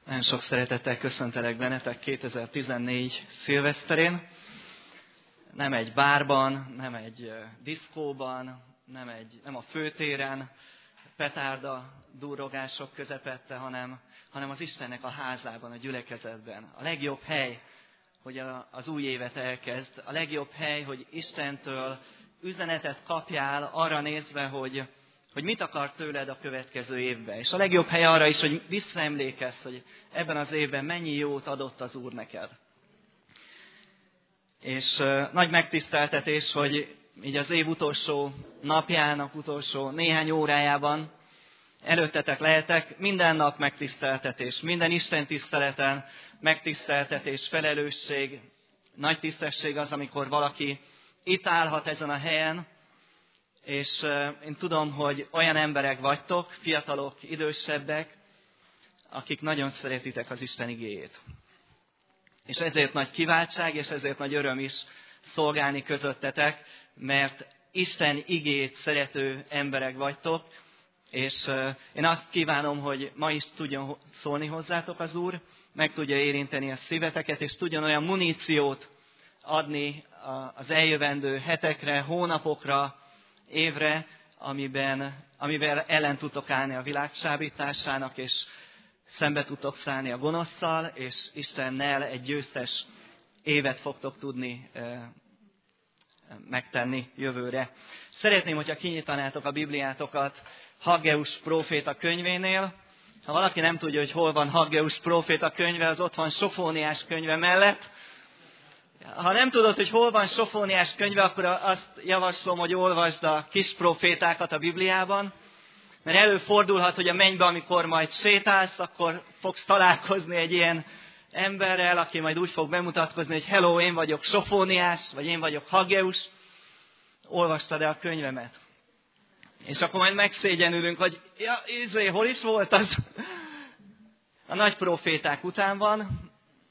Nagyon sok szeretettel köszöntelek bennetek 2014 szilveszterén. Nem egy bárban, nem egy diszkóban, nem a főtéren, petárda durrogások közepette, hanem az Istennek a házában, a gyülekezetben. A legjobb hely, hogy az új évet elkezd. A legjobb hely, hogy Istentől üzenetet kapjál arra nézve, hogy mit akar tőled a következő évben. És a legjobb hely arra is, hogy visszaemlékezz, hogy ebben az évben mennyi jót adott az Úr neked. És nagy megtiszteltetés, hogy így az év utolsó napjának, utolsó néhány órájában előttetek lehetek. Minden nap megtiszteltetés, minden Isten tiszteleten megtiszteltetés, felelősség, nagy tisztesség az, amikor valaki itt állhat ezen a helyen, és én tudom, hogy olyan emberek vagytok, fiatalok, idősebbek, akik nagyon szeretitek az Isten igéjét. És ezért nagy kiváltság, és ezért nagy öröm is szolgálni közöttetek, mert Isten igéjét szerető emberek vagytok, és én azt kívánom, hogy ma is tudjon szólni hozzátok az Úr, meg tudja érinteni a szíveteket, és tudjon olyan muníciót adni az eljövendő hetekre, hónapokra, évre, amivel ellen tudtok állni a világ csábításának, és szembe tudtok szállni a gonoszszal, és Istennel egy győztes évet fogtok tudni megtenni jövőre. Szeretném, hogyha kinyitanátok a Bibliátokat Haggeus próféta könyvénél. Ha valaki nem tudja, hogy hol van Haggeus próféta könyve, az ott van Sofóniás könyve mellett. Ha nem tudod, hogy hol van Sofóniás könyve, akkor azt javaslom, hogy olvasd a kis profétákat a Bibliában, mert előfordulhat, hogy a mennybe, amikor majd sétálsz, akkor fogsz találkozni egy ilyen emberrel, aki majd úgy fog bemutatkozni, hogy hello, én vagyok Sofóniás, vagy én vagyok Haggeus, olvastad-e a könyvemet? És akkor majd megszégyenülünk, hogy hol is volt az? A nagy proféták után van,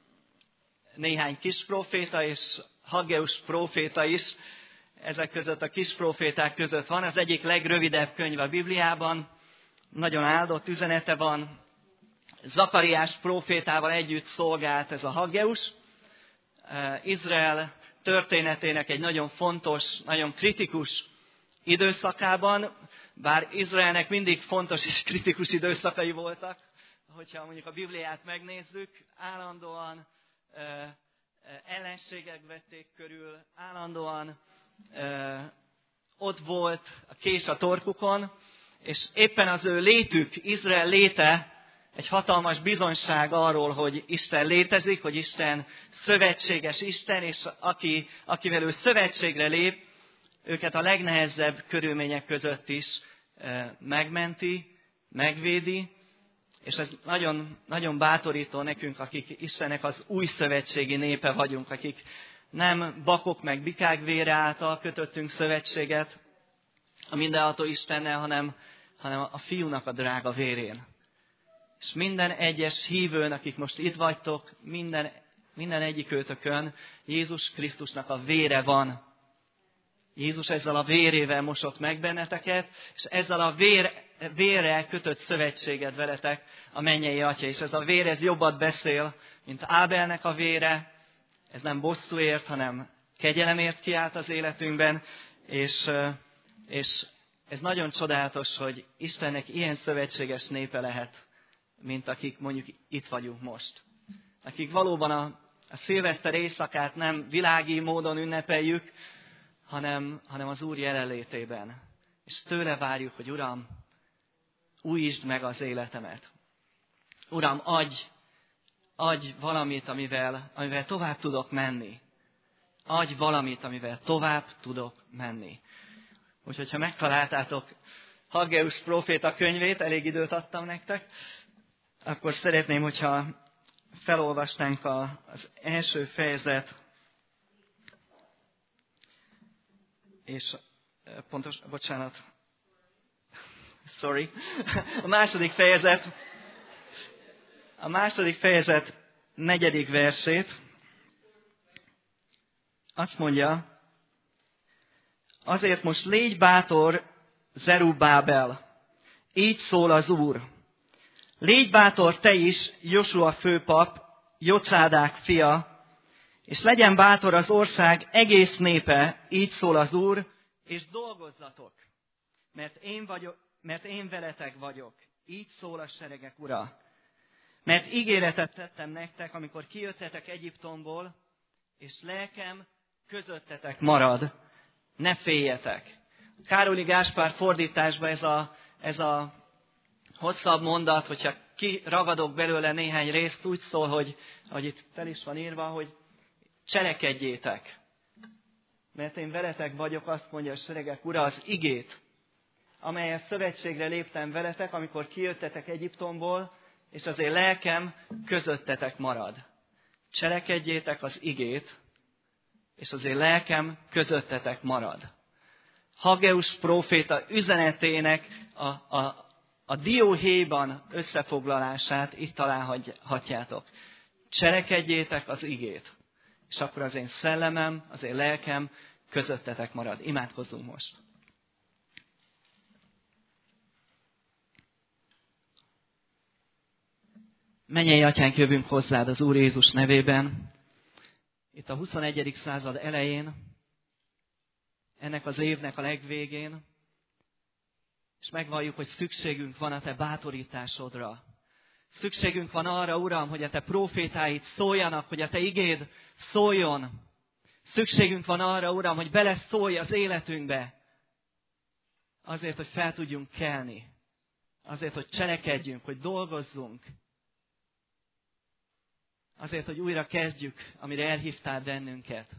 néhány kis próféta, és Haggeus próféta is ezek között, a kis próféták között van. Az egyik legrövidebb könyv a Bibliában, nagyon áldott üzenete van. Zakariás prófétával együtt szolgált ez a Haggeus. Izrael történetének egy nagyon fontos, nagyon kritikus időszakában, bár Izraelnek mindig fontos és kritikus időszakai voltak, hogyha mondjuk a Bibliát megnézzük, állandóan ellenségek vették körül, állandóan ott volt a kés a torkukon, és éppen az ő létük, Izrael léte egy hatalmas bizonyság arról, hogy Isten létezik, hogy Isten szövetséges Isten, és akivel ő szövetségre lép, őket a legnehezebb körülmények között is megmenti, megvédi, és ez nagyon, nagyon bátorító nekünk, akik Istennek az új szövetségi népe vagyunk, akik nem bakok meg bikák vére által kötöttünk szövetséget a mindenható Istennel, hanem a fiúnak a drága vérén. És minden egyes hívőn, akik most itt vagytok, minden egyik őtökön Jézus Krisztusnak a vére van. Jézus ezzel a vérével mosott meg benneteket, és ezzel a vérrel kötött szövetséget veletek a mennyei Atya. És ez a vér, ez jobbat beszél, mint Ábelnek a vére. Ez nem bosszúért, hanem kegyelemért kiállt az életünkben. És ez nagyon csodálatos, hogy Istennek ilyen szövetséges népe lehet, mint akik mondjuk itt vagyunk most. Akik valóban a szilveszter éjszakát nem világi módon ünnepeljük, hanem az Úr jelenlétében. És tőle várjuk, hogy Uram, újítsd meg az életemet. Uram, adj valamit, amivel tovább tudok menni. Adj valamit, amivel tovább tudok menni. Úgyhogy, ha megtaláltátok Haggeus próféta könyvét, elég időt adtam nektek, akkor szeretném, hogyha felolvasnánk az első fejezet, és a második fejezet 4. versét. Azt mondja, azért most légy bátor, Zerubbábel, így szól az Úr. Légy bátor te is, Josua főpap, Jocádák fia, és legyen bátor az ország egész népe, így szól az Úr, és dolgozzatok, mert én veletek vagyok, így szól a seregek Ura. Mert ígéretet tettem nektek, amikor kijöttetek Egyiptomból, és lelkem közöttetek marad, ne féljetek. Károli Gáspár fordításban ez a hosszabb mondat, hogyha kiragadok belőle néhány részt, úgy szól, hogy itt fel is van írva, hogy cselekedjétek. Mert én veletek vagyok, azt mondja a seregek Ura, az igét, amelyet szövetségre léptem veletek, amikor kijöttetek Egyiptomból, és az én lelkem közöttetek marad. Cselekedjétek az igét, és az én lelkem közöttetek marad. Haggeus próféta üzenetének a dióhéjban összefoglalását itt találhatjátok. Cselekedjétek az igét, és akkor az én szellemem, az én lelkem közöttetek marad. Imádkozzunk most. Mennyei Atyánk, jövünk hozzád az Úr Jézus nevében. Itt a 21. század elején, ennek az évnek a legvégén, és megvalljuk, hogy szükségünk van a te bátorításodra. Szükségünk van arra, Uram, hogy a te prófétáid szóljanak, hogy a te igéd szóljon. Szükségünk van arra, Uram, hogy beleszólj az életünkbe. Azért, hogy fel tudjunk kelni. Azért, hogy cselekedjünk, hogy dolgozzunk. Azért, hogy újra kezdjük, amire elhívtál bennünket.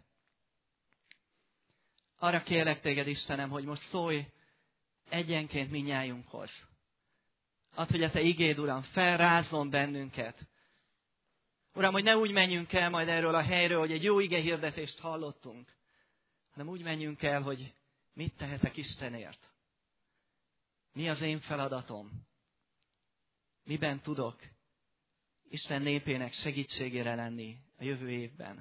Arra kérlek téged, Istenem, hogy most szólj egyenként mindnyájunkhoz. Add, hogy a te igéd, Uram, felrázzon bennünket. Uram, hogy ne úgy menjünk el majd erről a helyről, hogy egy jó igehirdetést hallottunk, hanem úgy menjünk el, hogy mit tehetek Istenért. Mi az én feladatom? Miben tudok Isten népének segítségére lenni a jövő évben?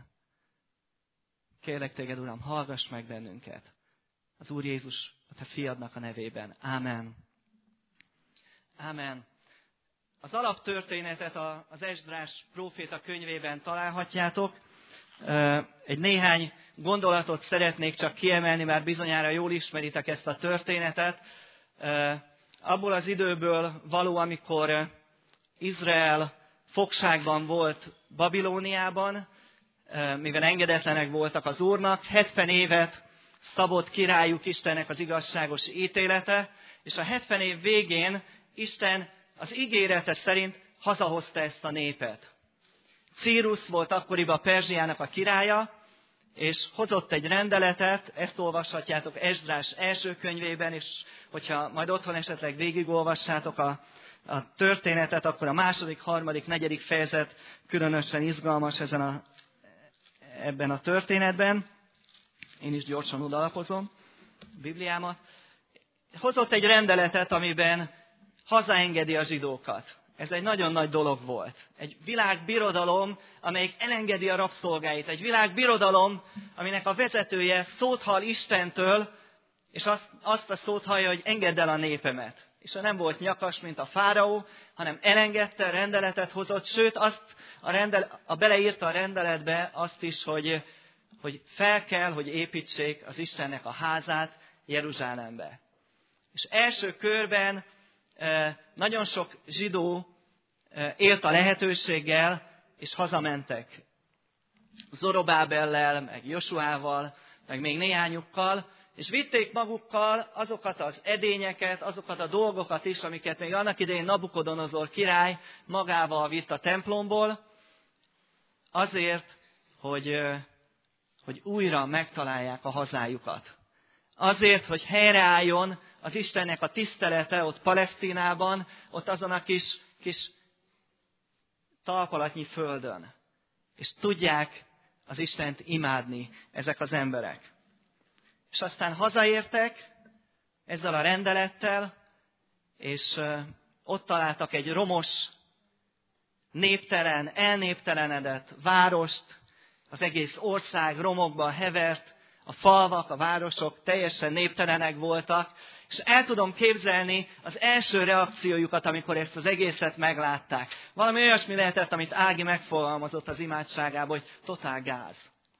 Kérlek téged, Uram, hallgass meg bennünket. Az Úr Jézus, a te fiadnak a nevében. Ámen. Ámen. Az alaptörténetet az Esdrás próféta könyvében találhatjátok. Egy néhány gondolatot szeretnék csak kiemelni, mert bizonyára jól ismeritek ezt a történetet. Abból az időből való, amikor Izrael fogságban volt Babilóniában, mivel engedetlenek voltak az Úrnak, 70 évet szabott királyuk Istennek az igazságos ítélete, és a 70 év végén Isten az ígérete szerint hazahozta ezt a népet. Círus volt akkoriban Perzsiának a királya, és hozott egy rendeletet, ezt olvashatjátok Esdrás első könyvében, és hogyha majd otthon esetleg végigolvassátok a történetet, akkor a 2., 3., 4. fejezet különösen izgalmas ebben a történetben. Én is gyorsan odalapozom a Bibliámat. Hozott egy rendeletet, amiben hazaengedi a zsidókat. Ez egy nagyon nagy dolog volt. Egy világbirodalom, amelyik elengedi a rabszolgáit. Egy világbirodalom, aminek a vezetője szót hall Istentől, és azt a szót hallja, hogy engedd el a népemet. És nem volt nyakas, mint a fáraó, hanem elengedte, rendeletet hozott, sőt, beleírta a rendeletbe azt is, hogy fel kell, hogy építsék az Istennek a házát Jeruzsálembe. És első körben nagyon sok zsidó élt a lehetőséggel, és hazamentek. Zorobábellel, meg Josuával, meg még néhányukkal, és vitték magukkal azokat az edényeket, azokat a dolgokat is, amiket még annak idején Nabukodonozor király magával vitt a templomból, azért, hogy újra megtalálják a hazájukat. Azért, hogy helyreálljon az Istennek a tisztelete ott Palesztinában, ott azon a kis talpalatnyi földön. És tudják az Istent imádni ezek az emberek. És aztán hazaértek ezzel a rendelettel, és ott találtak egy romos, néptelen, elnéptelenedett várost, az egész ország romokban hevert, a falvak, a városok teljesen néptelenek voltak, és el tudom képzelni az első reakciójukat, amikor ezt az egészet meglátták. Valami olyasmi lehetett, amit Ági megfogalmazott az imádságában, hogy totál gáz.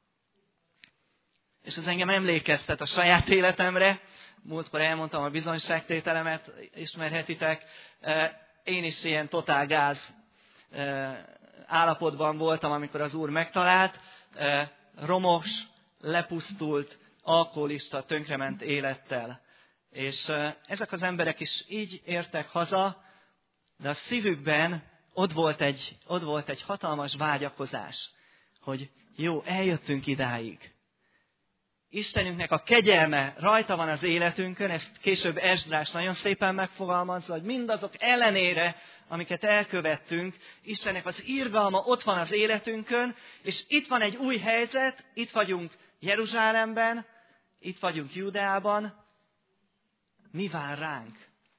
És ez engem emlékeztet a saját életemre. Múltkor elmondtam a bizonyságtételemet, ismerhetitek. Én is ilyen totál gáz állapotban voltam, amikor az Úr megtalált. Romos, lepusztult, alkoholista, tönkrement élettel. És ezek az emberek is így értek haza, de a szívükben ott volt egy hatalmas vágyakozás, hogy jó, eljöttünk idáig. Istenünknek a kegyelme rajta van az életünkön, ezt később Esdrás nagyon szépen megfogalmazza, hogy mindazok ellenére, amiket elkövettünk, Istennek az irgalma ott van az életünkön, és itt van egy új helyzet, itt vagyunk Jeruzsálemben, itt vagyunk Judeában. Mi vár ránk?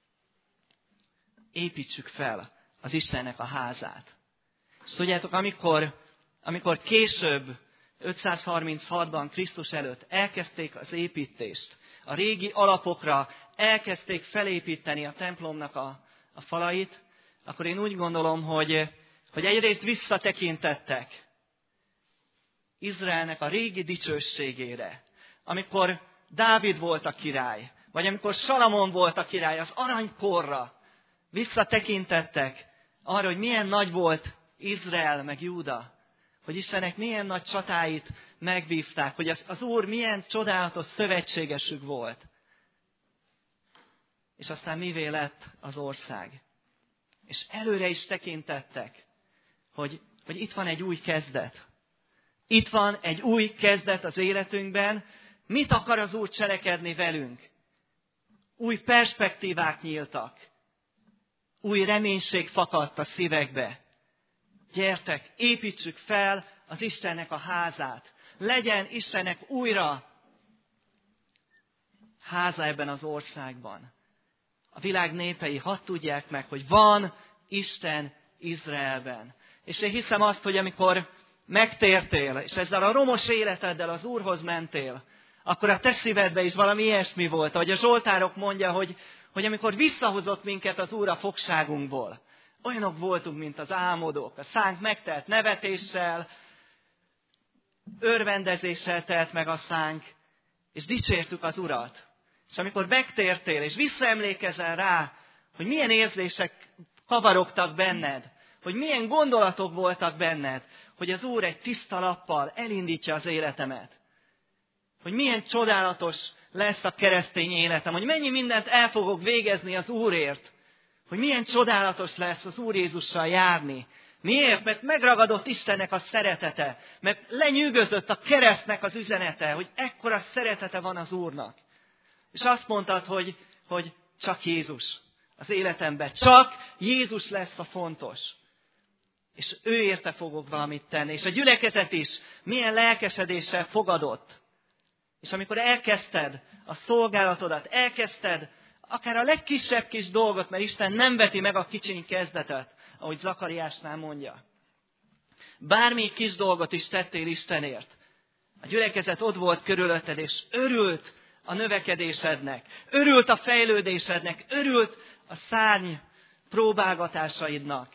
Építsük fel az Istennek a házát. És tudjátok, amikor később, 536-ban Krisztus előtt elkezdték az építést, a régi alapokra elkezdték felépíteni a templomnak a falait, akkor én úgy gondolom, hogy egyrészt visszatekintettek Izraelnek a régi dicsőségére, amikor Dávid volt a király, vagy amikor Salamon volt a király, az aranykorra visszatekintettek arra, hogy milyen nagy volt Izrael meg Júda, hogy Istennek milyen nagy csatáit megvívták, hogy az Úr milyen csodálatos szövetségesük volt. És aztán mivé lett az ország. És előre is tekintettek, hogy itt van egy új kezdet. Itt van egy új kezdet az életünkben. Mit akar az Úr cselekedni velünk? Új perspektívák nyíltak. Új reménység fakadt a szívekbe. Gyertek, építsük fel az Istennek a házát. Legyen Istennek újra háza ebben az országban. A világ népei hadd tudják meg, hogy van Isten Izraelben. És én hiszem azt, hogy amikor megtértél, és ezzel a romos életeddel az Úrhoz mentél, akkor a te szívedben is valami ilyesmi volt, ahogy a Zsoltárok mondja, hogy amikor visszahozott minket az Úr a fogságunkból, olyanok voltunk, mint az álmodók, a szánk megtelt nevetéssel, örvendezéssel telt meg a szánk, és dicsértük az Urat. És amikor megtértél, és visszaemlékezel rá, hogy milyen érzések kavarogtak benned, hogy milyen gondolatok voltak benned, hogy az Úr egy tiszta lappal elindítja az életemet, hogy milyen csodálatos lesz a keresztény életem, hogy mennyi mindent el fogok végezni az Úrért, hogy milyen csodálatos lesz az Úr Jézussal járni. Miért? Mert megragadott Istennek a szeretete, mert lenyűgözött a keresztnek az üzenete, hogy ekkora szeretete van az Úrnak. És azt mondtad, hogy csak Jézus az életemben, csak Jézus lesz a fontos. És ő érte fogok valamit tenni. És a gyülekezet is milyen lelkesedéssel fogadott. És amikor elkezdted a szolgálatodat, elkezdted akár a legkisebb kis dolgot, mert Isten nem veti meg a kicsiny kezdetet, ahogy Zakariásnál mondja. Bármi kis dolgot is tettél Istenért. A gyülekezet ott volt körülötted, és örült a növekedésednek, örült a fejlődésednek, örült a szárny próbálgatásaidnak.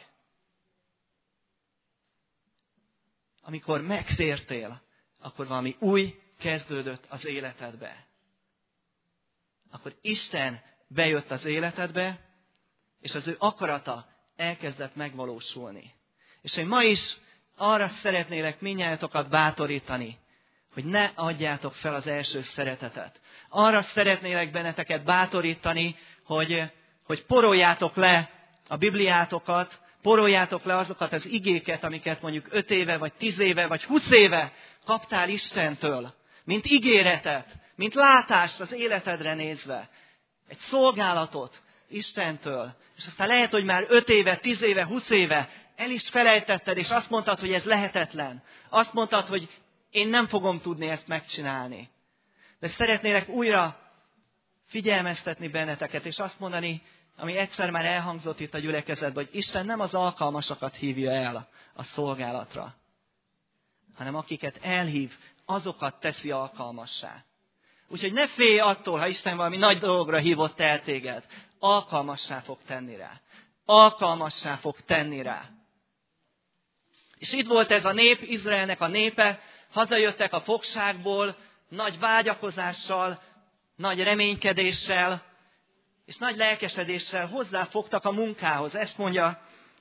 Amikor megtértél, akkor valami új kezdődött az életedbe. Akkor Isten bejött az életedbe, és az ő akarata elkezdett megvalósulni. És én ma is arra szeretnélek mindnyájatokat bátorítani, hogy ne adjátok fel az első szeretetet. Arra szeretnélek benneteket bátorítani, hogy poroljátok le a Bibliátokat, poroljátok le azokat az igéket, amiket mondjuk 5 éve, vagy 10 éve, vagy 20 éve kaptál Istentől, mint ígéretet, mint látást az életedre nézve. Egy szolgálatot Istentől. És aztán lehet, hogy már 5 éve, 10 éve, 20 éve el is felejtetted, és azt mondtad, hogy ez lehetetlen. Azt mondtad, hogy én nem fogom tudni ezt megcsinálni. De szeretnélek újra figyelmeztetni benneteket, és azt mondani, ami egyszer már elhangzott itt a gyülekezetben, hogy Isten nem az alkalmasakat hívja el a szolgálatra, hanem akiket elhív, azokat teszi alkalmassá. Úgyhogy ne félj attól, ha Isten valami nagy dologra hívott el téged. Alkalmassá fog tenni rá. Alkalmassá fog tenni rá. És itt volt ez a nép, Izraelnek a népe, hazajöttek a fogságból, nagy vágyakozással, nagy reménykedéssel, és nagy lelkesedéssel hozzáfogtak a munkához. Ezt mondja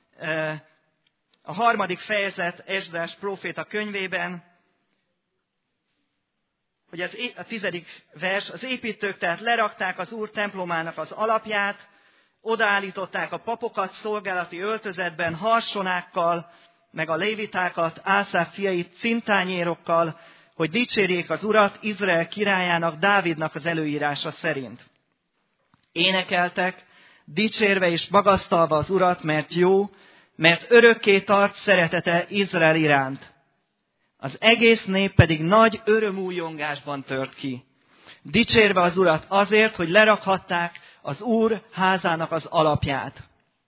a 3. fejezet Esdrás próféta könyvében, hogy a 10. vers, az építők tehát lerakták az Úr templomának az alapját, odaállították a papokat szolgálati öltözetben, harsonákkal, meg a lévitákat, Ászáf fiait cintányérokkal, hogy dicsérjék az Urat Izrael királyának, Dávidnak az előírása szerint. Énekeltek, dicsérve és magasztalva az Urat, mert jó, mert örökké tart szeretete Izrael iránt. Az egész nép pedig nagy örömújongásban tört ki. Dicsérve az Urat azért, hogy lerakhatták az Úr házának az alapját.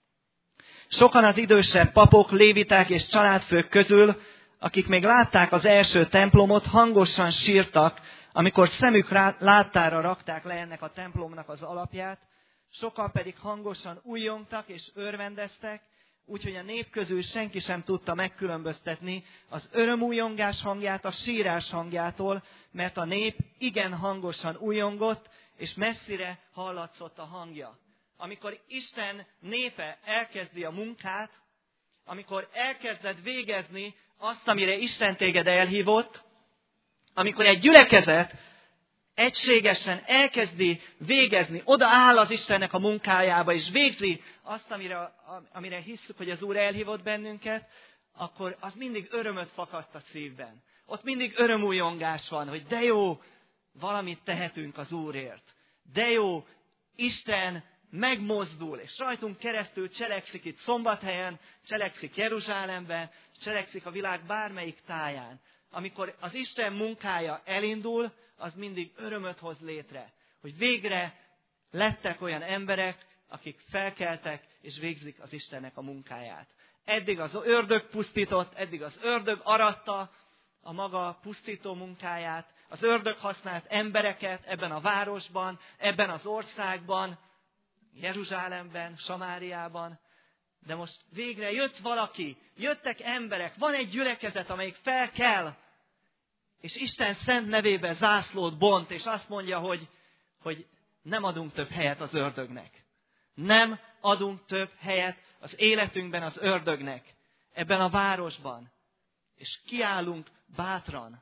Sokan az idősebb papok, léviták és családfők közül, akik még látták az első templomot, hangosan sírtak, amikor szemük láttára rakták le ennek a templomnak az alapját, sokan pedig hangosan újjongtak és örvendeztek, úgyhogy a nép közül senki sem tudta megkülönböztetni az örömújongás hangját a sírás hangjától, mert a nép igen hangosan újjongott, és messzire hallatszott a hangja. Amikor Isten népe elkezdi a munkát, amikor elkezded végezni azt, amire Isten téged elhívott, amikor egy gyülekezet egységesen elkezdi végezni, odaáll az Istennek a munkájába, és végzi azt, amire hisszük, hogy az Úr elhívott bennünket, akkor az mindig örömöt fakaszt a szívben. Ott mindig örömújongás van, hogy de jó, valamit tehetünk az Úrért. De jó, Isten megmozdul, és rajtunk keresztül cselekszik itt Szombathelyen, cselekszik Jeruzsálemben, cselekszik a világ bármelyik táján. Amikor az Isten munkája elindul, az mindig örömöt hoz létre, hogy végre lettek olyan emberek, akik felkeltek és végzik az Istennek a munkáját. Eddig az ördög pusztított, eddig az ördög aratta a maga pusztító munkáját, az ördög használt embereket ebben a városban, ebben az országban, Jeruzsálemben, Samáriában, de most végre jött valaki, jöttek emberek, van egy gyülekezet, amelyik felkel, és Isten szent nevében zászlót bont, és azt mondja, hogy nem adunk több helyet az ördögnek. Nem adunk több helyet az életünkben az ördögnek, ebben a városban. És kiállunk bátran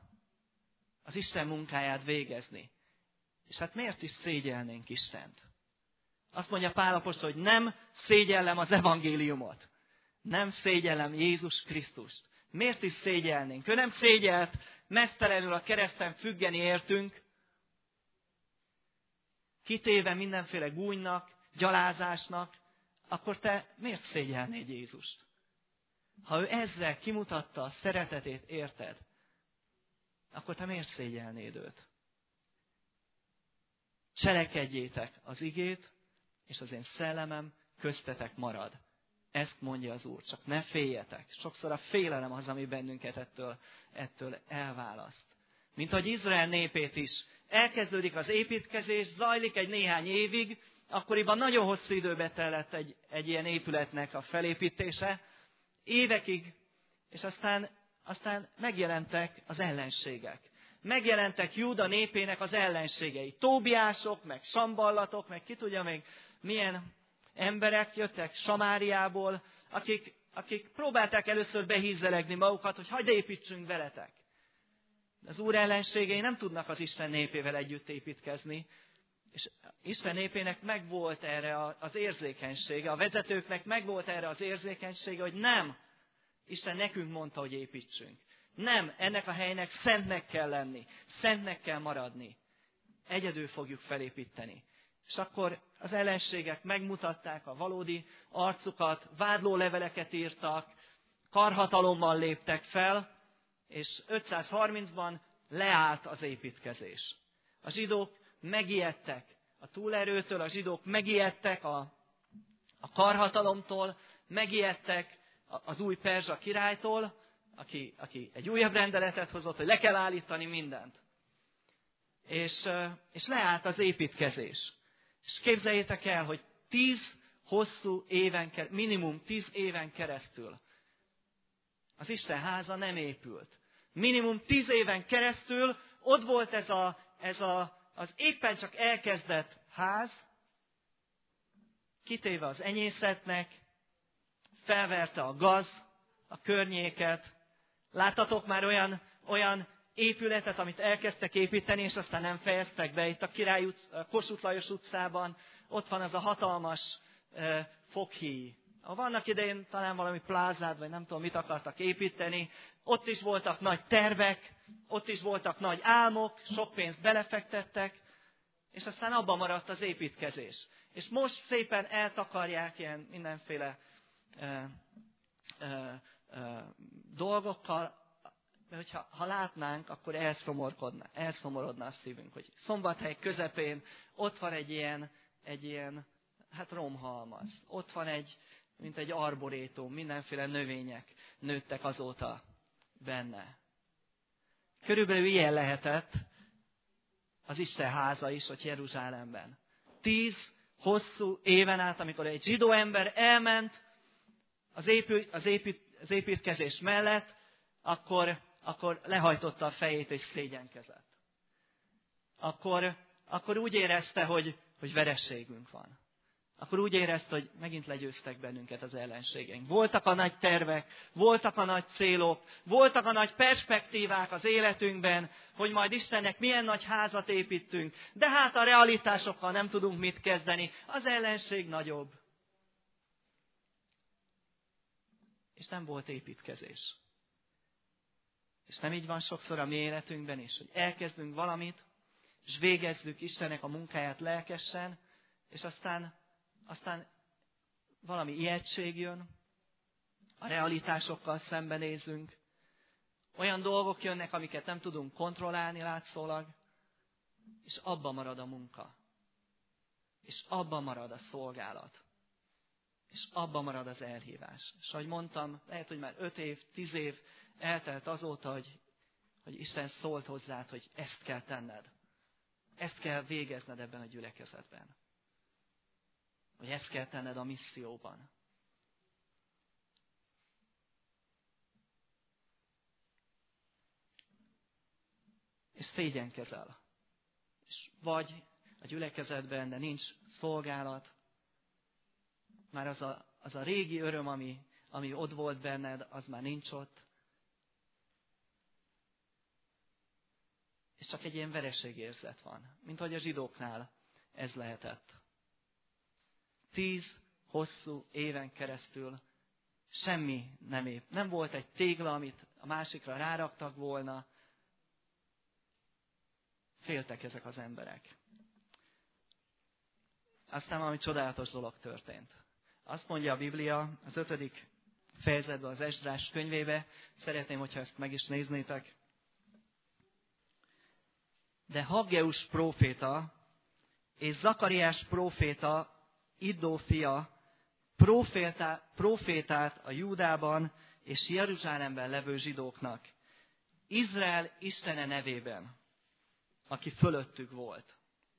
az Isten munkáját végezni. És hát miért is szégyelnénk Istent? Azt mondja Pál apostol, hogy nem szégyellem az evangéliumot. Nem szégyellem Jézus Krisztust. Miért is szégyelnénk? Ő nem szégyelt meztelenül a kereszten függeni értünk, kitéve mindenféle gúnynak, gyalázásnak, akkor te miért szégyelnéd Jézust? Ha ő ezzel kimutatta a szeretetét, érted, akkor te miért szégyelnéd őt? Cselekedjétek az igét, és az én szellemem köztetek marad. Ezt mondja az Úr, csak ne féljetek. Sokszor a félelem az, ami bennünket ettől elválaszt. Mint ahogy Izrael népét is. Elkezdődik az építkezés, zajlik egy néhány évig, akkoriban nagyon hosszú időbe tellett egy ilyen épületnek a felépítése, évekig, és aztán megjelentek az ellenségek. Megjelentek Júda népének az ellenségei. Tóbiások, meg Samballatok, meg ki tudja még milyen emberek jöttek Samáriából, akik próbálták először behízelegni magukat, hogy hagyd építsünk veletek. Az Úr ellenségei nem tudnak az Isten népével együtt építkezni, és Isten népének megvolt erre az érzékenysége, a vezetőknek megvolt erre az érzékenysége, hogy nem, Isten nekünk mondta, hogy építsünk. Nem, ennek a helynek szentnek kell lenni, szentnek kell maradni. Egyedül fogjuk felépíteni. És akkor az ellenségek megmutatták a valódi arcukat, vádlóleveleket írtak, karhatalommal léptek fel, és 530-ban leállt az építkezés. A zsidók megijedtek a túlerőtől, a zsidók megijedtek a karhatalomtól, megijedtek az új perzsa királytól, aki egy újabb rendeletet hozott, hogy le kell állítani mindent. És leállt az építkezés. És képzeljétek el, hogy 10 hosszú éven, minimum 10 éven keresztül az Isten háza nem épült. Minimum 10 éven keresztül ott volt az éppen csak elkezdett ház, kitéve az enyészetnek, felverte a gaz, a környéket. Láttatok már olyan épületet, amit elkezdtek építeni, és aztán nem fejeztek be. Itt a Kossuth Lajos utcában ott van az a hatalmas foghíj. Vannak idején talán valami plázát, vagy nem tudom, mit akartak építeni. Ott is voltak nagy tervek, ott is voltak nagy álmok, sok pénzt belefektettek, és aztán abban maradt az építkezés. És most szépen eltakarják ilyen mindenféle dolgokkal, de hogyha látnánk, akkor elszomorodna a szívünk, hogy Szombathely közepén ott van egy ilyen romhalmaz. Ott van mint egy arborétum, mindenféle növények nőttek azóta benne. Körülbelül ilyen lehetett az Isten háza is ott Jeruzsálemben. 10 hosszú éven át, amikor egy zsidó ember elment az építkezés mellett, akkor lehajtotta a fejét és szégyenkezett. Akkor úgy érezte, hogy vereségünk van. Akkor úgy érezte, hogy megint legyőztek bennünket az ellenségeink. Voltak a nagy tervek, voltak a nagy célok, voltak a nagy perspektívák az életünkben, hogy majd Istennek milyen nagy házat építünk, de hát a realitásokkal nem tudunk mit kezdeni, az ellenség nagyobb. És nem volt építkezés. És nem így van sokszor a mi életünkben is, hogy elkezdünk valamit, és végezzük Istennek a munkáját lelkesen, és aztán valami ijegység jön, a realitásokkal szembenézünk, olyan dolgok jönnek, amiket nem tudunk kontrollálni látszólag, és abba marad a munka. És abba marad a szolgálat. És abba marad az elhívás. És ahogy mondtam, lehet, hogy már 5 év, 10 év eltelt azóta, hogy Isten szólt hozzád, hogy ezt kell tenned. Ezt kell végezned ebben a gyülekezetben. Hogy ezt kell tenned a misszióban. És szégyenkezel. És vagy a gyülekezetben, de nincs szolgálat. Már az a régi öröm, ami ott volt benned, az már nincs ott. És csak egy ilyen vereségérzet van, mint ahogy a zsidóknál ez lehetett. 10 hosszú éven keresztül semmi nem épp. Nem volt egy tégla, amit a másikra ráraktak volna. Féltek ezek az emberek. Aztán valami csodálatos dolog történt. Azt mondja a Biblia az 5. fejezetben, az Esdrás könyvébe, szeretném, hogyha ezt meg is néznétek. De Haggeus próféta és Zakariás próféta, Iddó fia, prófétát a Júdában és Jeruzsálemben levő zsidóknak, Izrael Istene nevében, aki fölöttük volt.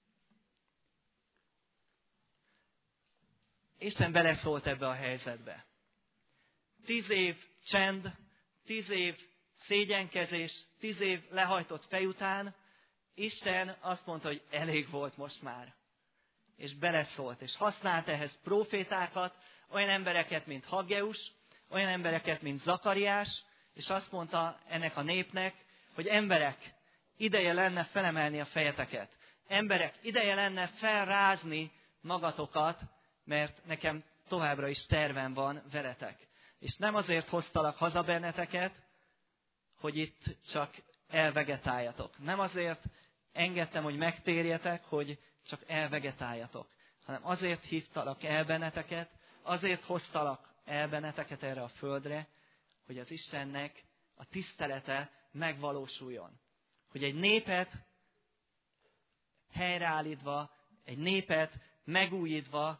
Isten beleszólt ebbe a helyzetbe. 10 év csend, 10 év szégyenkezés, 10 év lehajtott fej után Isten azt mondta, hogy elég volt most már. És beleszólt, és használt ehhez prófétákat, olyan embereket, mint Haggeus, olyan embereket, mint Zakariás, és azt mondta ennek a népnek, hogy emberek, ideje lenne felemelni a fejeteket. Emberek, ideje lenne felrázni magatokat, mert nekem továbbra is tervem van veletek. És nem azért hoztalak haza benneteket, hogy itt csak elvegetáljatok. Nem azért engedtem, hogy megtérjetek, hogy csak elvegetáljatok, hanem azért hívtalak el benneteket, azért hoztalak el benneteket erre a földre, hogy az Istennek a tisztelete megvalósuljon. Hogy egy népet helyreállítva, egy népet megújítva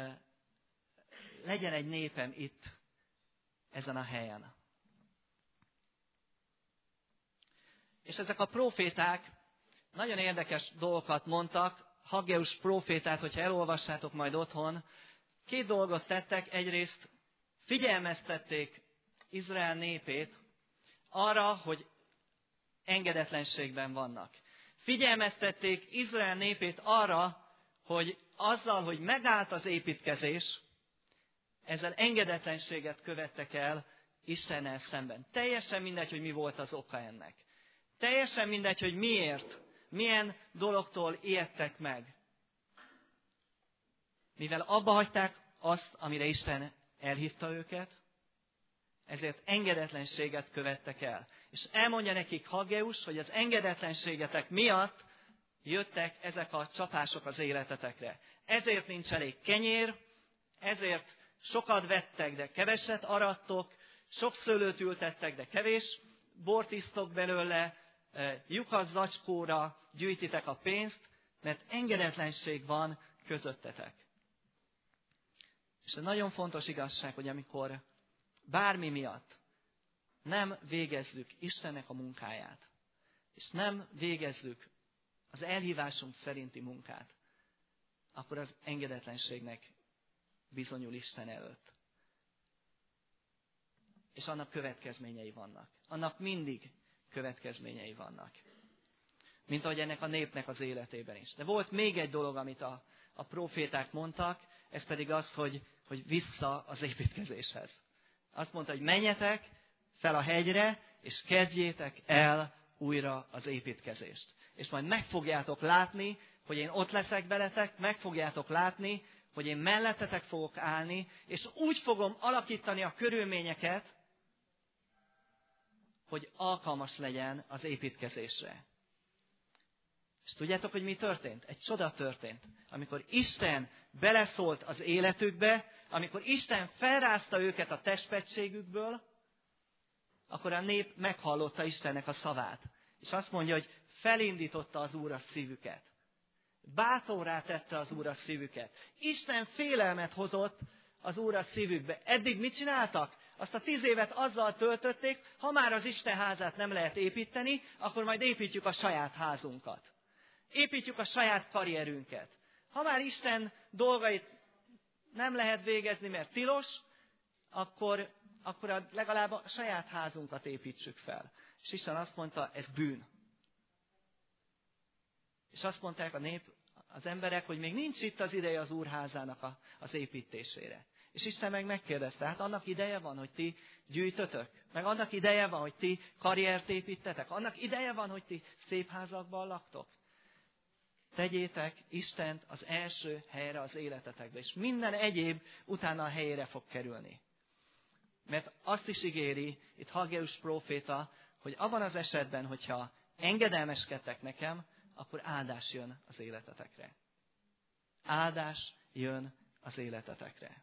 legyen egy népem itt, ezen a helyen. És ezek a próféták nagyon érdekes dolgokat mondtak. Haggeus prófétát, hogyha elolvassátok majd otthon, 2 dolgot tettek. Egyrészt figyelmeztették Izrael népét arra, hogy engedetlenségben vannak. Figyelmeztették Izrael népét arra, hogy azzal, hogy megállt az építkezés, ezzel engedetlenséget követtek el Istennel szemben. Teljesen mindegy, hogy mi volt az oka ennek. Teljesen mindegy, hogy miért, milyen dologtól ijedtek meg. Mivel abba hagyták azt, amire Isten elhívta őket, ezért engedetlenséget követtek el. És elmondja nekik Haggeus, hogy az engedetlenségetek miatt jöttek ezek a csapások az életetekre. Ezért nincs elég kenyér, ezért sokat vettek, de keveset arattok, sok szőlőt ültettek, de kevés bort isztok belőle, lyukas zacskóra gyűjtitek a pénzt, mert engedetlenség van közöttetek. És ez nagyon fontos igazság, hogy amikor bármi miatt nem végezzük Istennek a munkáját, és nem végezzük az elhívásunk szerinti munkát, akkor az engedetlenségnek bizonyul Isten előtt. És annak következményei vannak. Annak mindig következményei vannak. Mint ahogy ennek a népnek az életében is. De volt még egy dolog, amit a próféták mondtak, ez pedig az, hogy vissza az építkezéshez. Azt mondta, hogy menjetek fel a hegyre, és kezdjétek el újra az építkezést. És majd meg fogjátok látni, hogy én ott leszek veletek, meg fogjátok látni, hogy én mellettetek fogok állni, és úgy fogom alakítani a körülményeket, hogy alkalmas legyen az építkezésre. És tudjátok, hogy mi történt? Egy csoda történt. Amikor Isten beleszólt az életükbe, amikor Isten felrázta őket a testpetségükből, akkor a nép meghallotta Istennek a szavát. És azt mondja, hogy felindította az Úr a szívüket. Bátorrá tette az Úr a szívüket. Isten félelmet hozott az Úr a szívükbe. Eddig mit csináltak? Azt a 10 évet azzal töltötték, ha már az Isten házát nem lehet építeni, akkor majd építjük a saját házunkat. Építjük a saját karrierünket. Ha már Isten dolgait nem lehet végezni, mert tilos, akkor legalább a saját házunkat építsük fel. És Isten azt mondta, ez bűn. És azt mondták az emberek, hogy még nincs itt az ideje az Úr házának az építésére. És Isten meg megkérdezte, hát annak ideje van, hogy ti gyűjtötök? Meg annak ideje van, hogy ti karriert építetek? Annak ideje van, hogy ti szép házakban laktok? Tegyétek Istent az első helyre az életetekbe, és minden egyéb utána a helyére fog kerülni. Mert azt is ígéri itt Haggeus próféta, hogy abban az esetben, hogyha engedelmeskedtek nekem, akkor áldás jön az életetekre. Áldás jön az életetekre.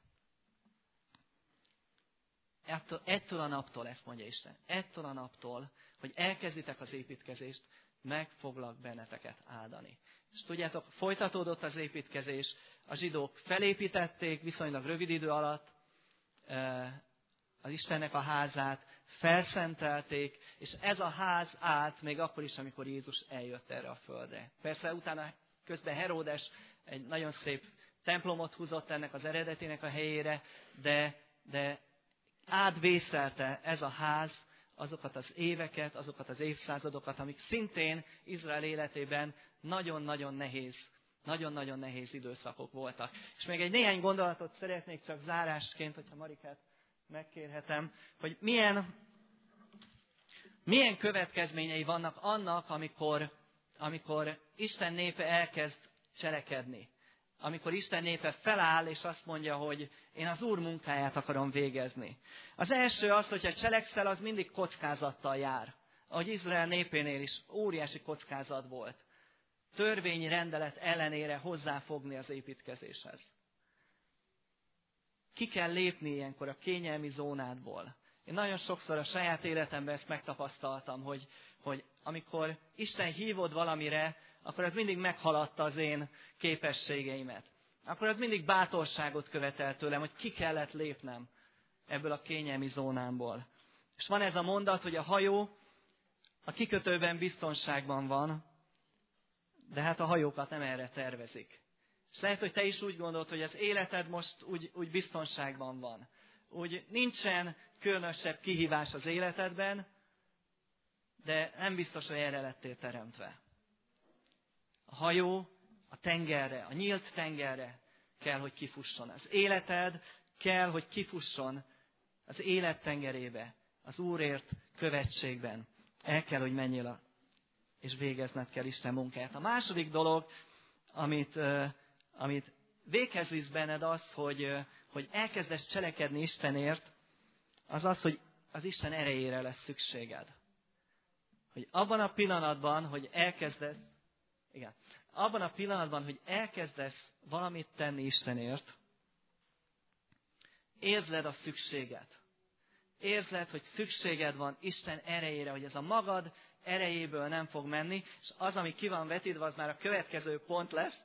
Ettől a naptól, ezt mondja Isten, ettől a naptól, hogy elkezditek az építkezést, meg foglak benneteket áldani. És tudjátok, folytatódott az építkezés, a zsidók felépítették viszonylag rövid idő alatt az Istennek a házát, felszentelték, és ez a ház állt még akkor is, amikor Jézus eljött erre a földre. Persze utána közben Heródes egy nagyon szép templomot húzott ennek az eredetének a helyére, de átvészelte ez a ház azokat az éveket, azokat az évszázadokat, amik szintén Izrael életében nagyon-nagyon nehéz időszakok voltak. És még egy néhány gondolatot szeretnék csak zárásként, hogyha Marikát megkérhetem, hogy milyen következményei vannak annak, amikor Isten népe elkezd cselekedni. Amikor Isten népe feláll, és azt mondja, hogy én az Úr munkáját akarom végezni. Az első az, hogyha cselekszel, az mindig kockázattal jár. Ahogy Izrael népénél is óriási kockázat volt. Törvényi rendelet ellenére hozzáfogni az építkezéshez. Ki kell lépni ilyenkor a kényelmi zónádból. Én nagyon sokszor a saját életemben ezt megtapasztaltam, hogy amikor Isten hívod valamire, akkor az mindig meghaladta az én képességeimet. Akkor az mindig bátorságot követel tőlem, hogy ki kellett lépnem ebből a kényelmi zónámból. És van ez a mondat, hogy a hajó a kikötőben biztonságban van, de hát a hajókat nem erre tervezik. És lehet, hogy te is úgy gondolod, hogy az életed most úgy biztonságban van. Úgy nincsen különösebb kihívás az életedben, de nem biztos, hogy erre lettél teremtve. A hajó a tengerre, a nyílt tengerre kell, hogy kifusson. Az életed kell, hogy kifusson az élet tengerébe, az Úrért követségben. El kell, hogy menjél, és végezned kell Isten munkáját. A második dolog, amit véghez visz benned az, hogy elkezdesz cselekedni Istenért, az az, hogy az Isten erejére lesz szükséged. Hogy abban a pillanatban, hogy elkezdesz valamit tenni Istenért, érzed a szükséget. Érzed, hogy szükséged van Isten erejére, hogy ez a magad erejéből nem fog menni, és az, ami ki van vetítve, az már a következő pont lesz.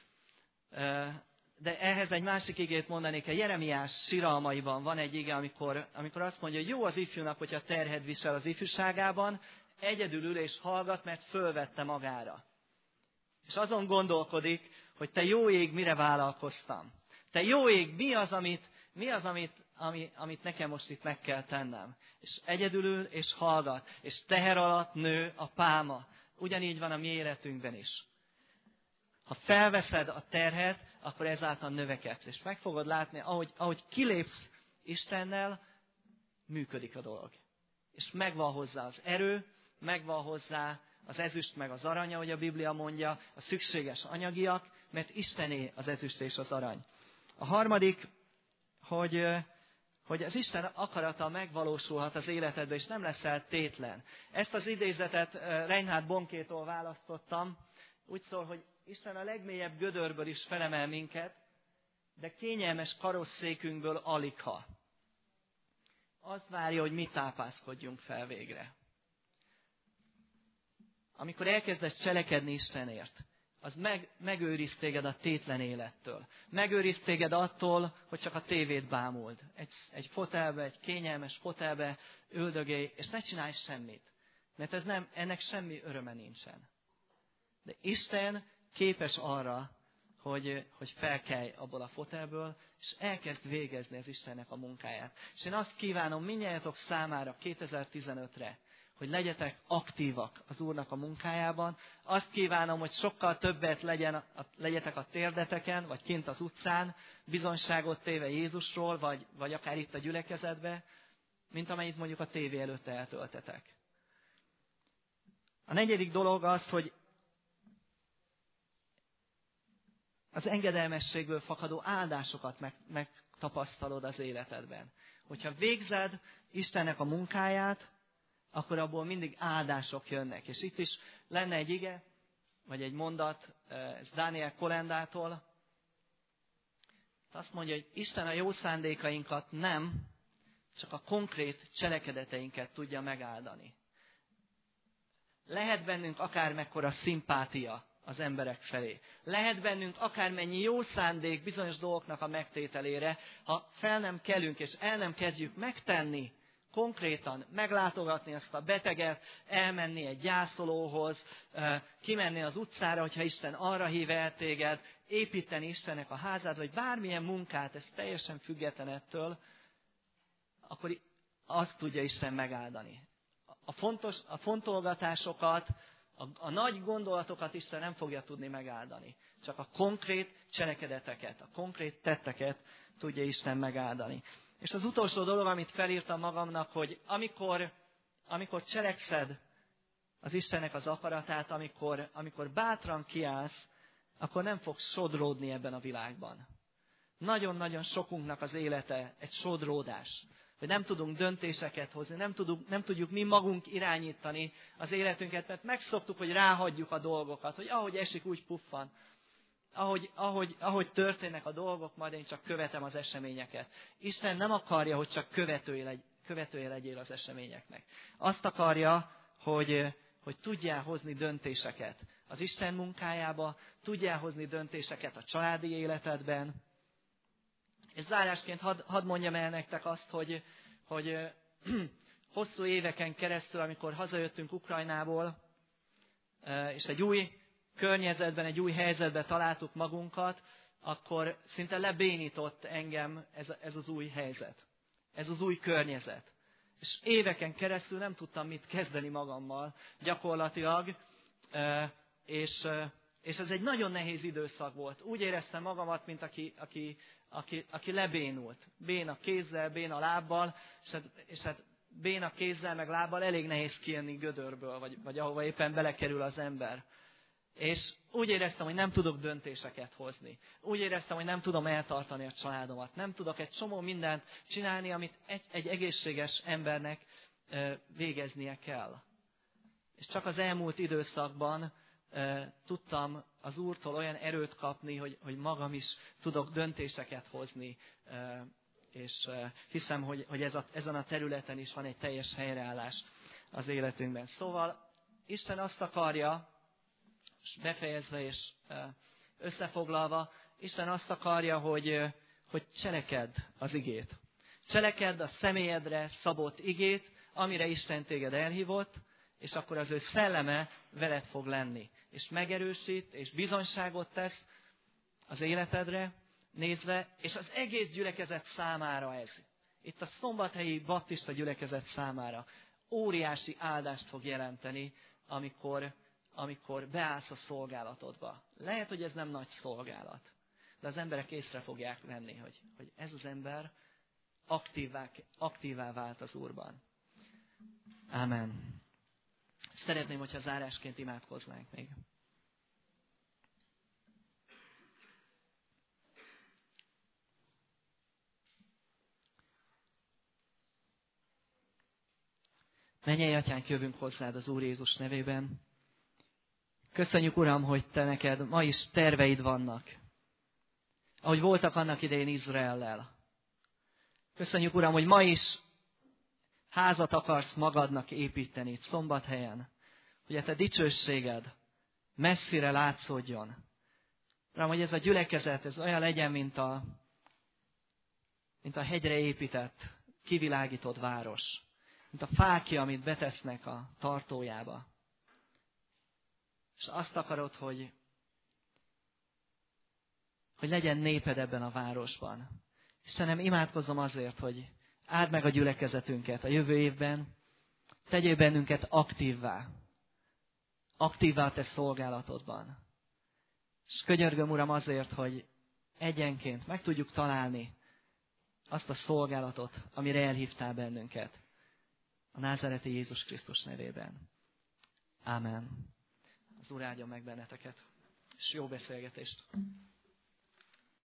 De ehhez egy másik igét mondanék, a Jeremiás siralmaiban van egy ige, amikor azt mondja, hogy jó az ifjúnak, hogyha terhed visel az ifjúságában, egyedül ül és hallgat, mert fölvette magára. És azon gondolkodik, hogy te jó ég, mire vállalkoztam. Te jó ég, mi az, amit nekem most itt meg kell tennem. És egyedül ül és hallgat, és teher alatt nő a pálma. Ugyanígy van a mi életünkben is. Ha felveszed a terhet, akkor ezáltal növekedsz. És meg fogod látni, ahogy kilépsz Istennel, működik a dolog. És megvan hozzá az erő, megvan hozzá az ezüst meg az arany, ahogy a Biblia mondja, a szükséges anyagiak, mert Istené az ezüst és az arany. A harmadik, hogy az Isten akarata megvalósulhat az életedben, és nem leszel tétlen. Ezt az idézetet Reinhard Bonkétól választottam. Úgy szól, hogy Isten a legmélyebb gödörből is felemel minket, de kényelmes karosszékünkből aligha. Azt várja, hogy mi tápászkodjunk fel végre. Amikor elkezdesz cselekedni Istenért, az megőriz téged a tétlen élettől. Megőriz téged attól, hogy csak a tévét bámuld. Egy fotelbe, egy kényelmes fotelbe üldögélj, és ne csinálj semmit. Mert ennek semmi öröme nincsen. De Isten képes arra, hogy felkelj abból a fotelből, és elkezd végezni az Istennek a munkáját. És én azt kívánom mindnyájatok számára 2015-re, hogy legyetek aktívak az Úrnak a munkájában. Azt kívánom, hogy sokkal többet legyetek a térdeteken, vagy kint az utcán, bizonyságot téve Jézusról, vagy akár itt a gyülekezetbe, mint amennyit mondjuk a tévé előtt eltöltetek. A negyedik dolog az, hogy az engedelmességből fakadó áldásokat megtapasztalod az életedben. Hogyha végzed Istennek a munkáját, akkor abból mindig áldások jönnek. És itt is lenne egy ige, vagy egy mondat, ez Dániel Kolendától. Azt mondja, hogy Isten a jó szándékainkat nem, csak a konkrét cselekedeteinket tudja megáldani. Lehet bennünk akármekkora szimpátia az emberek felé. Lehet bennünk akármennyi jó szándék bizonyos dolgoknak a megtételére, ha fel nem kelünk és el nem kezdjük megtenni, konkrétan meglátogatni azt a beteget, elmenni egy gyászolóhoz, kimenni az utcára, hogyha Isten arra hív el téged, építeni Istennek a házát, vagy bármilyen munkát, ez teljesen független ettől, akkor azt tudja Isten megáldani. A fontolgatásokat, a nagy gondolatokat Isten nem fogja tudni megáldani. Csak a konkrét cselekedeteket, a konkrét tetteket tudja Isten megáldani. És az utolsó dolog, amit felírtam magamnak, hogy amikor cselekszed az Istennek az akaratát, amikor bátran kiállsz, akkor nem fogsz sodródni ebben a világban. Nagyon-nagyon sokunknak az élete egy sodródás. Hogy nem tudunk döntéseket hozni, nem tudjuk mi magunk irányítani az életünket, mert megszoktuk, hogy ráhagyjuk a dolgokat, hogy ahogy esik, úgy puffan. Ahogy történnek a dolgok, majd én csak követem az eseményeket. Isten nem akarja, hogy csak követője legyél az eseményeknek. Azt akarja, hogy tudjál hozni döntéseket az Isten munkájába, tudjál hozni döntéseket a családi életedben. És zárásként hadd mondjam el nektek azt, hogy hosszú éveken keresztül, amikor hazajöttünk Ukrajnából, és egy új környezetben, egy új helyzetben találtuk magunkat, akkor szinte lebénított engem ez az új helyzet, ez az új környezet. És éveken keresztül nem tudtam mit kezdeni magammal gyakorlatilag, és ez egy nagyon nehéz időszak volt. Úgy éreztem magamat, mint aki lebénult. Béna kézzel, béna lábbal, és hát béna kézzel meg lábbal elég nehéz kijönni gödörből, vagy ahova éppen belekerül az ember. És úgy éreztem, hogy nem tudok döntéseket hozni. Úgy éreztem, hogy nem tudom eltartani a családomat. Nem tudok egy csomó mindent csinálni, amit egy egészséges embernek végeznie kell. És csak az elmúlt időszakban tudtam az Úrtól olyan erőt kapni, hogy magam is tudok döntéseket hozni. És hiszem, hogy ezen a területen is van egy teljes helyreállás az életünkben. Szóval Isten azt akarja, és befejezve és összefoglalva, Isten azt akarja, hogy cselekedd az igét. Cselekedd a személyedre szabott igét, amire Isten téged elhívott, és akkor az ő szelleme veled fog lenni. És megerősít, és bizonyságot tesz az életedre nézve, és az egész gyülekezet számára ez. Itt a szombathelyi baptista gyülekezet számára óriási áldást fog jelenteni, amikor beállsz a szolgálatodba. Lehet, hogy ez nem nagy szolgálat, de az emberek észre fogják venni, hogy ez az ember aktívá vált az Úrban. Ámen. Szeretném, hogyha zárásként imádkoznánk még. Mennyei Atyánk, jövünk hozzád az Úr Jézus nevében. Köszönjük, Uram, hogy te neked ma is terveid vannak, ahogy voltak annak idején Izraellel. Köszönjük, Uram, hogy ma is házat akarsz magadnak építeni itt Szombathelyen, hogy a te dicsőséged messzire látszódjon. Uram, hogy ez a gyülekezet, ez olyan legyen, mint a hegyre épített, kivilágított város. Mint a fákja, amit betesznek a tartójába. És azt akarod, hogy legyen néped ebben a városban. Istenem, imádkozom azért, hogy áld meg a gyülekezetünket a jövő évben, tegyél bennünket aktívvá a te szolgálatodban. És könyörgöm, Uram, azért, hogy egyenként meg tudjuk találni azt a szolgálatot, amire elhívtál bennünket. A názáreti Jézus Krisztus nevében. Ámen. Az Úr áldjon meg benneteket, és jó beszélgetést.